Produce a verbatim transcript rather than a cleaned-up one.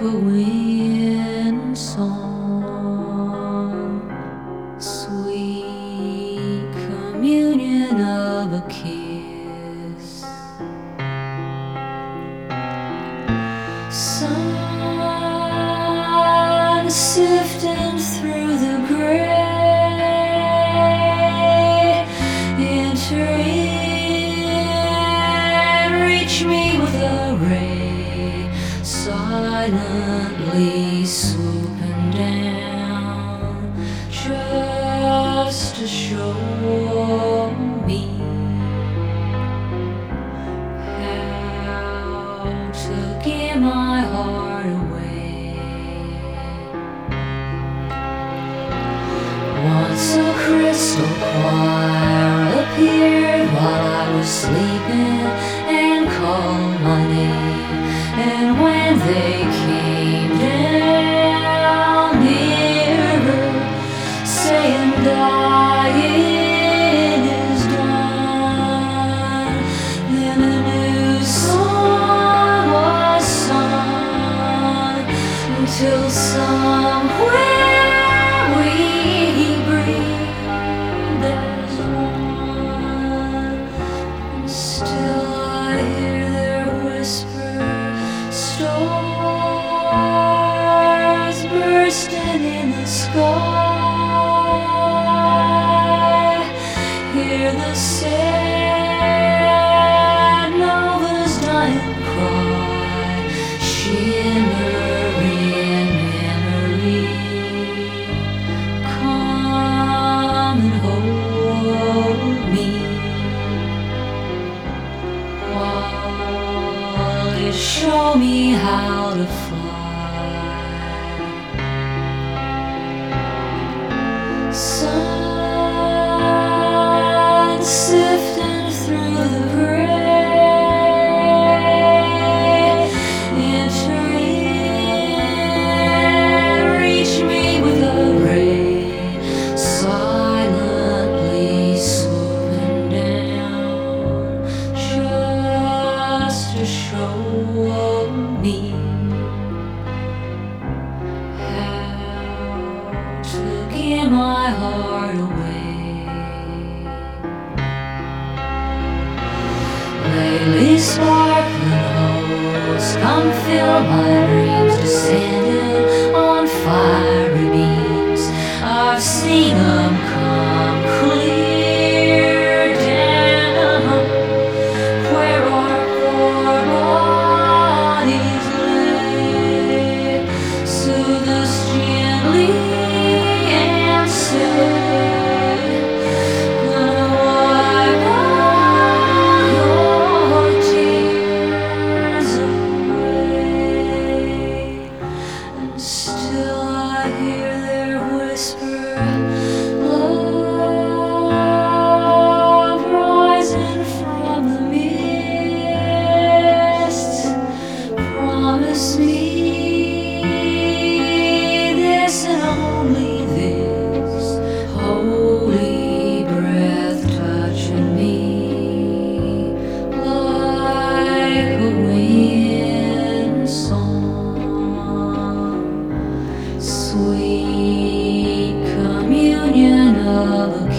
a wind song, sweet communion of a kiss. Sun sifting through the gray, enter in, reach me with a ray, silently swooping down, just to show me how to give my heart away. Once a crystal choir appeared while I was sleeping and called my name, and when they came down nearer, saying dying is done, then a new song was sung until somewhere we breathed as one. And still I hear their whisper, stars bursting in the sky. Hear the sad nova's dying cry, shimmering memory. Come and hold me while you show me how to fly. Sun sifting through the gray, enter in, reach me with a ray, silently swooping down, just to show me how to give my heart away. Lately sparkling holes come fill my dreams, descending on fiery beams. I've seen them come clear down where our poor bodies lay. Soothe us gently and say, gonna wipe all your tears away. And still I hear their whisper, love rising from the mist. Promise me this and only this, holy breath touching me like a wind song, sweet communion of a